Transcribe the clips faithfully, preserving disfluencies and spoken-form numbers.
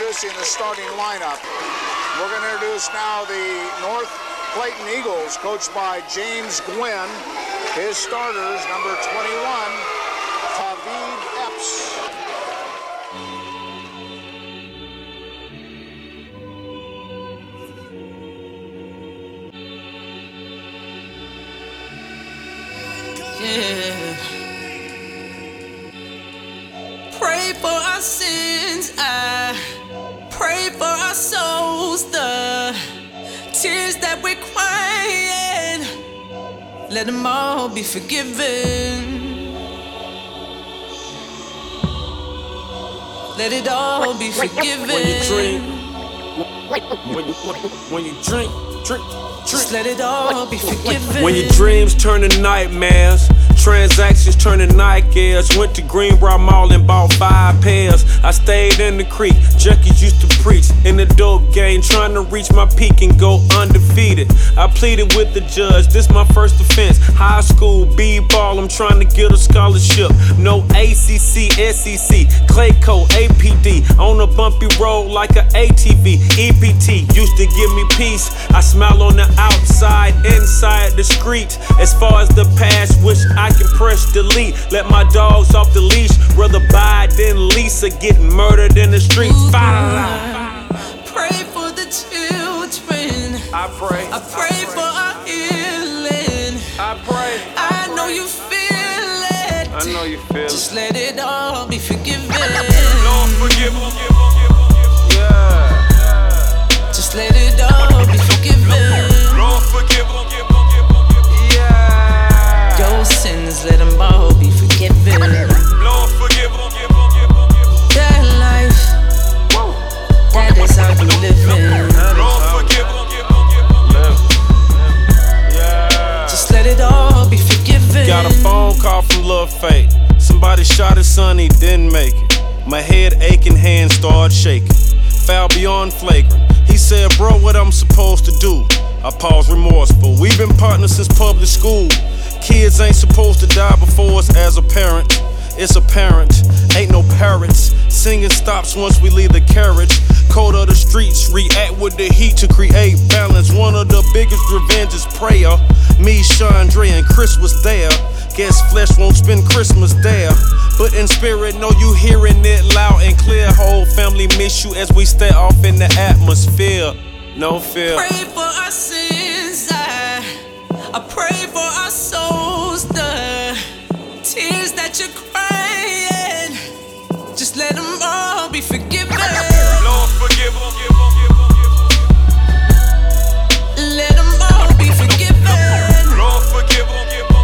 introducing the starting lineup. We're going to introduce now the North Clayton Eagles, coached by James Gwynn. His starters, number twenty-one, Tavid Epps. Yeah. Pray for our sins, I pray for our souls, the tears that we're crying, let them all be forgiven. Let it all be forgiven. When you drink, when you, when you drink, drink, drink. Just let it all be forgiven. When your dreams turn to nightmares, transactions turn to nightmares. Went to Greenbrier Mall and bought five pairs. I stayed in the creek, junkies used to preach in the dope game, trying to reach my peak and go undefeated. I pleaded with the judge, this my first offense. High school, B-ball, I'm trying to get a scholarship. No A C C, S E C, Clayco, A P D. On a bumpy road like a A T V. E P T used to give me peace. I smile on the outside, inside the street. As far as the past, wish I can press delete. Let my dogs off the leash. Rather buy than lease or get murdered in the streets. Ooh, pray for the children. I pray. I pray for our healing. I pray. I know you feel it. I know you feel it. Just let it all be forgiven. Lord, forgive them. Yeah. Just let it all be forgiven. Lord, forgive them. Your sins, let them all be forgiven. Lord, forgive them. That life, that is how you living. Lord, forgive them. Just let it all be forgiven. Got a phone call from Lil Fate. Somebody shot his son, he didn't make it. My head aching, hands started shaking. Foul beyond flagrant. He said, bro, what I'm supposed to do? I paused remorseful. We've been partners since public school. Kids ain't supposed to die before us as a parent. It's apparent, ain't no parrots. Singing stops once we leave the carriage. Code of the streets, react with the heat to create balance. One of the biggest revenge is prayer. Me, Chandre, and Chris was there. Guess flesh won't spend Christmas there, but in spirit, know you hearing it loud and clear. Whole family miss you as we stay off in the atmosphere. No fear. Pray for our sins, I, I pray for our souls, the tears that you're crying, just let them all be forgiven. Lord, forgive them. Let them all be forgiven. Lord, forgive them.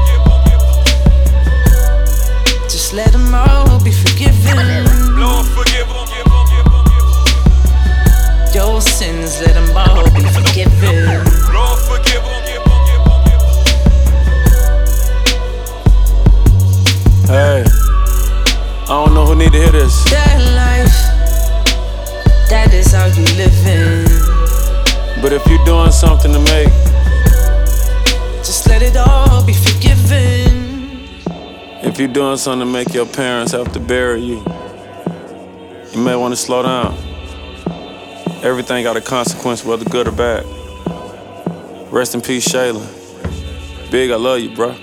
Just let them all be forgiven. Lord, forgive them. Your sins, let them all be forgiven. Lord, forgive them. Hey, I don't know who need to hear this. That life, that is how you living. But if you're doing something to make, just let it all be forgiven. if you're doing something to make your parents have to bury you, you may want to slow down. Everything got a consequence, whether good or bad. Rest in peace, Shayla. Big, I love you, bro.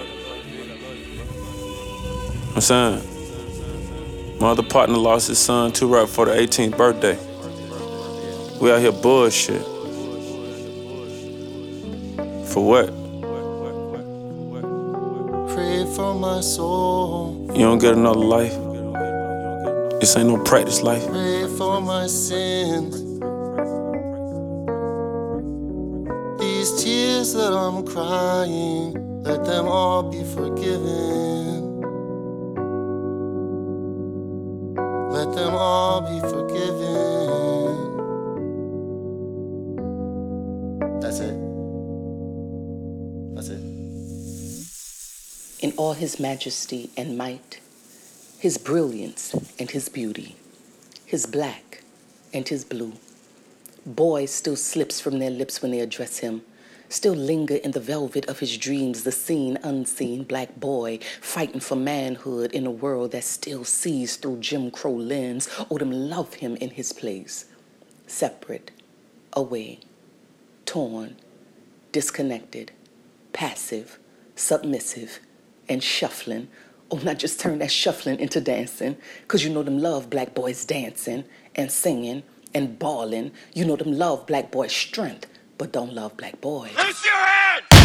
I'm saying, my other partner lost his son too right before the eighteenth birthday. We out here bullshit. For what? Pray for my soul. You don't get another life. This ain't no practice life. Pray for my sins. These tears that I'm crying, let them all be forgiven. Let them all be forgiven. That's it. That's it. In all his majesty and might, his brilliance and his beauty, his black and his blue, boy still slips from their lips when they address him, Still linger in the velvet of his dreams, the seen, unseen black boy fighting for manhood in a world that still sees through Jim Crow lens. Oh, them love him in his place. Separate, away, torn, disconnected, passive, submissive, and shuffling. Oh, not just turn that shuffling into dancing, because you know them love black boys dancing and singing and bawling. You know them love black boys' strength, but don't love black boys. Loose your hand!